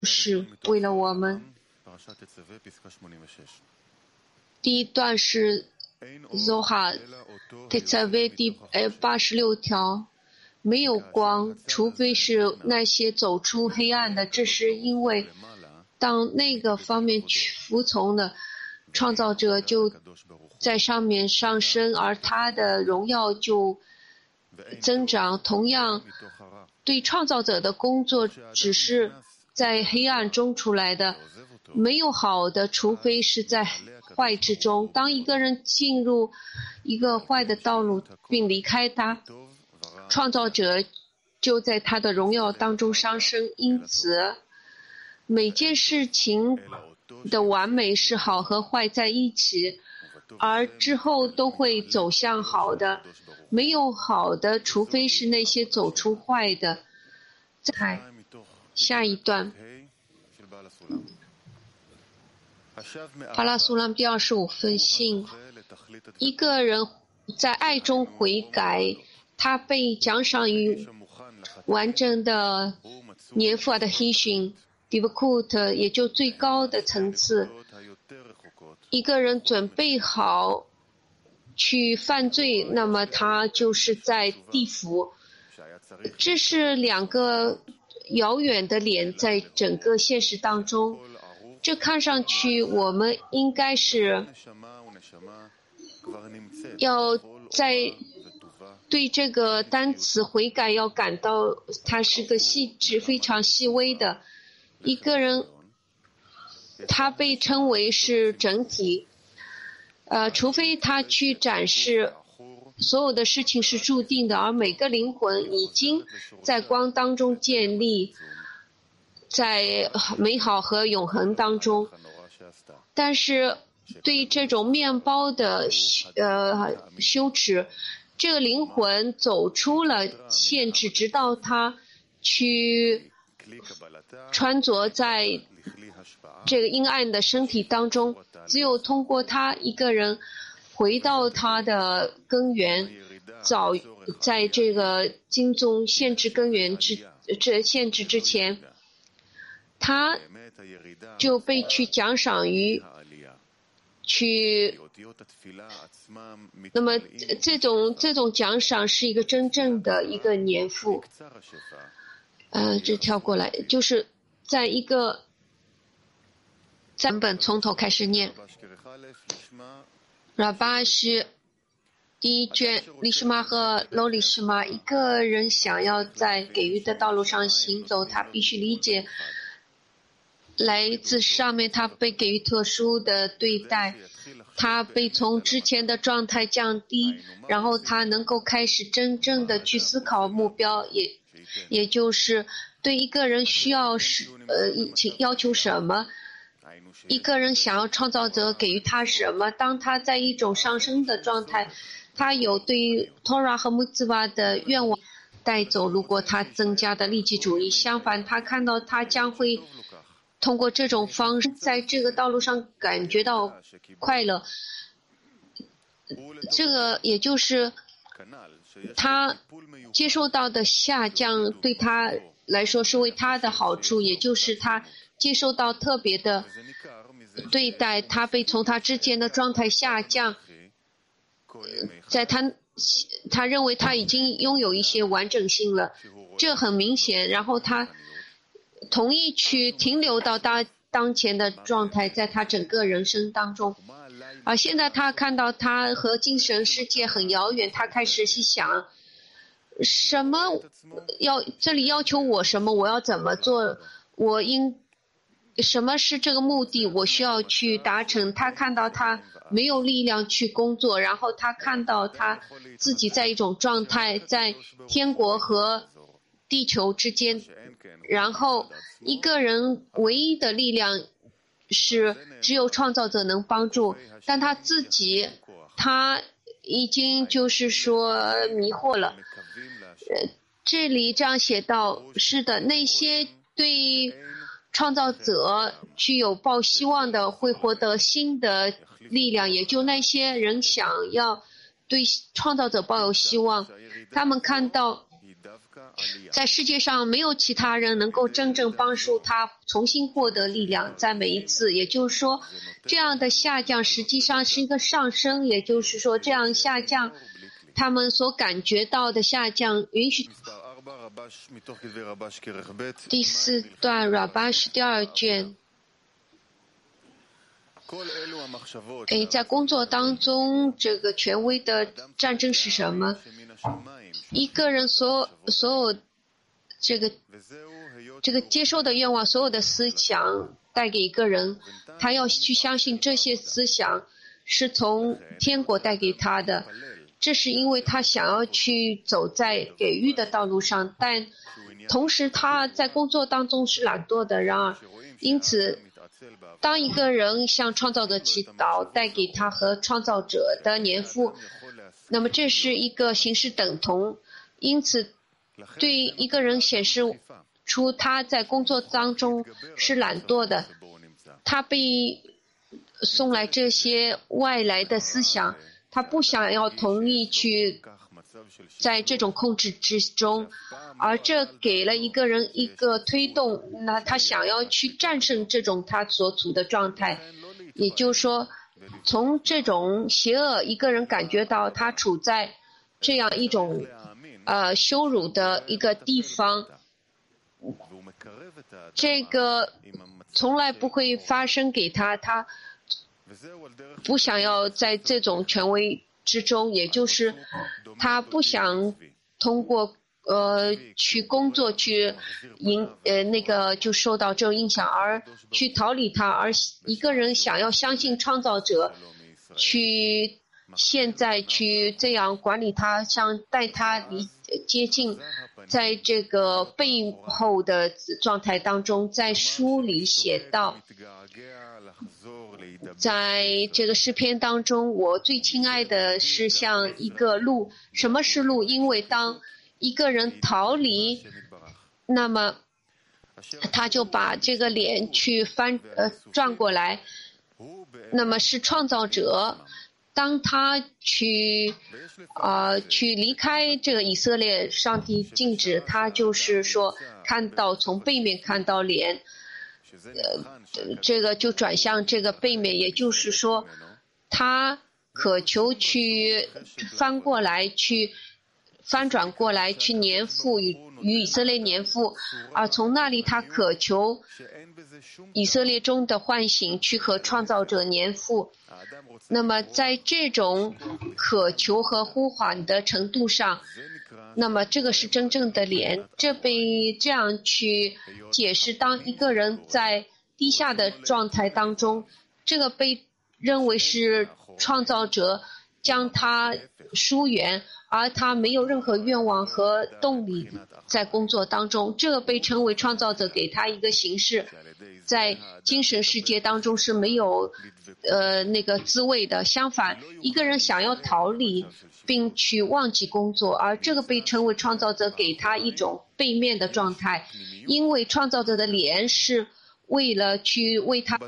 是为了我们。第一段是 Zohar Tetzaveh 第86条，没有光，除非是那些走出黑暗的。这是因为当那个方面服从了，创造者就在上面上升，而他的荣耀就增长。同样，对创造者的工作只是在黑暗中出来的，没有好的，除非是在坏之中。当一个人进入一个坏的道路并离开他，创造者就在他的荣耀当中上升。因此，每件事情的完美是好和坏在一起，而之后都会走向好的。没有好的，除非是那些走出坏的。下一段，巴拉苏兰第25分信，一个人在爱中悔改，他被奖赏于完整的年富的黑训 Divkut， 也就最高的层次。一个人准备好去犯罪，那么他就是在地府。这是两个遥远的脸在整个现实当中。这看上去我们应该是要在对这个单词悔改要感到它是个细致非常细微的。一个人他被称为是整体，除非他去展示所有的事情是注定的，而每个灵魂已经在光当中建立，在美好和永恒当中。但是对这种面包的羞耻，这个灵魂走出了限制，直到他去穿着在这个阴暗的身体当中，只有通过他一个人回到他的根源，早在这个经中限制根源限制之前，他就被去奖赏于去。那么这种奖赏是一个真正的一个年富。这跳过来，就是在一个版本从头开始念。拉巴是第一卷，利什玛和罗里什玛。一个人想要在给予的道路上行走，他必须理解来自上面他被给予特殊的对待，他被从之前的状态降低，然后他能够开始真正的去思考目标，也就是对一个人需要要求什么，一个人想要创造者给予他什么。当他在一种上升的状态，他有对于 Torah 和 Mitzvah 的愿望带走，如果他增加的利己主义。相反，他看到他将会通过这种方式在这个道路上感觉到快乐。这个也就是他接受到的下降对他来说是为他的好处，也就是他接受到特别的对待，他被从他之前的状态下降，在他认为他已经拥有一些完整性了，这很明显。然后他同意去停留到他当前的状态，在他整个人生当中。而现在他看到他和精神世界很遥远，他开始去想什么这里要求我什么，我要怎么做，什么是这个目的，我需要去达成。他看到他没有力量去工作，然后他看到他自己在一种状态，在天国和地球之间，然后一个人唯一的力量是只有创造者能帮助，但他自己他已经就是说迷惑了。这里这样写道，是的，那些对创造者具有抱希望的会获得新的力量，也就那些人想要对创造者抱有希望，他们看到在世界上没有其他人能够真正帮助他重新获得力量，在每一次，也就是说，这样的下降实际上是一个上升，也就是说，这样下降，他们所感觉到的下降，允许。第4段 Rabash 第2卷。在工作当中，这个权威的战争是什么？一个人所有这个接受的愿望，所有的思想带给一个人，他要去相信这些思想是从天国带给他的。这是因为他想要去走在给予的道路上，但同时他在工作当中是懒惰的。然而，因此，当一个人向创造者祈祷，带给他和创造者的年富，那么这是一个形式等同。因此，对一个人显示出他在工作当中是懒惰的，他被送来这些外来的思想，他不想要同意去在这种控制之中，而这给了一个人一个推动，那他想要去战胜这种他所处的状态。也就是说，从这种邪恶，一个人感觉到他处在这样一种羞辱的一个地方，这个从来不会发生给他，他不想要在这种权威之中，也就是他不想通过去工作去就受到这种影响而去逃离他，而一个人想要相信创造者，去现在去这样管理他，像带他接近，在这个背后的状态当中，在书里写到。在这个诗篇当中，我最亲爱的是像一个鹿。什么是鹿？因为当一个人逃离，那么他就把这个脸去转过来，那么是创造者。当他去离开这个以色列，上帝禁止他，就是说从背面看到脸。这个就转向这个背面，也就是说，他渴求去翻转过来，去年富与以色列年富，而从那里他渴求以色列中的唤醒，去和创造者年富。那么在这种渴求和呼唤的程度上，那么这个是真正的脸。这被这样去解释，当一个人在低下的状态当中，这个被认为是创造者将他疏远，而他没有任何愿望和动力在工作当中，这个被称为创造者给他一个形式，在精神世界当中是没有那个滋味的。相反，一个人想要逃离并去忘记工作，而这个被称为创造者给他一种背面的状态，因为创造者的脸是为了去为他。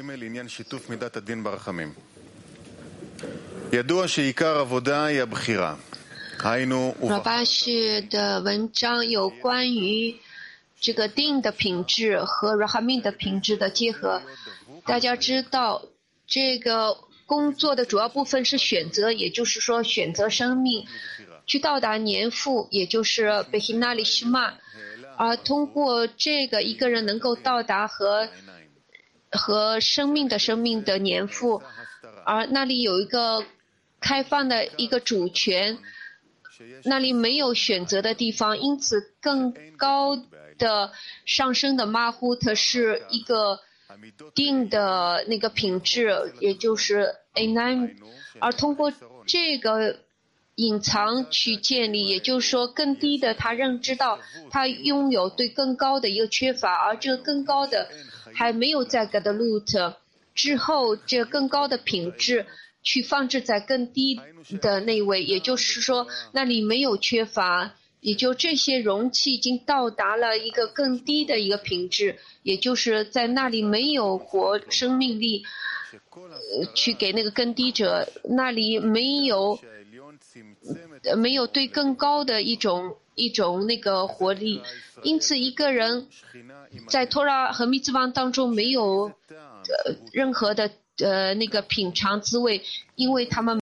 拉巴什的文章有关于这个定的品质和 Rahamin 的品质的结合。大家知道，这个工作的主要部分是选择，也就是说选择生命，去到达年富，也就是 Behina Lishma。而通过这个，一个人能够到达和生命的年富，而那里有一个开放的一个主权，那里没有选择的地方，因此更高的上升的马虎特是一个定的那个品质，也就是 A9， 而通过这个隐藏去建立，也就是说更低的他认知到他拥有对更高的一个缺乏，而这个更高的还没有在 Gadlut 之后，这更高的品质去放置在更低的那位，也就是说那里没有缺乏，也就这些容器已经到达了一个更低的一个品质，也就是在那里没有生命力去给那个更低者，那里没有对更高的一种一种那个活力。因此，一个人在托拉和密兹邦当中没有任何的那个品尝滋味，因为他们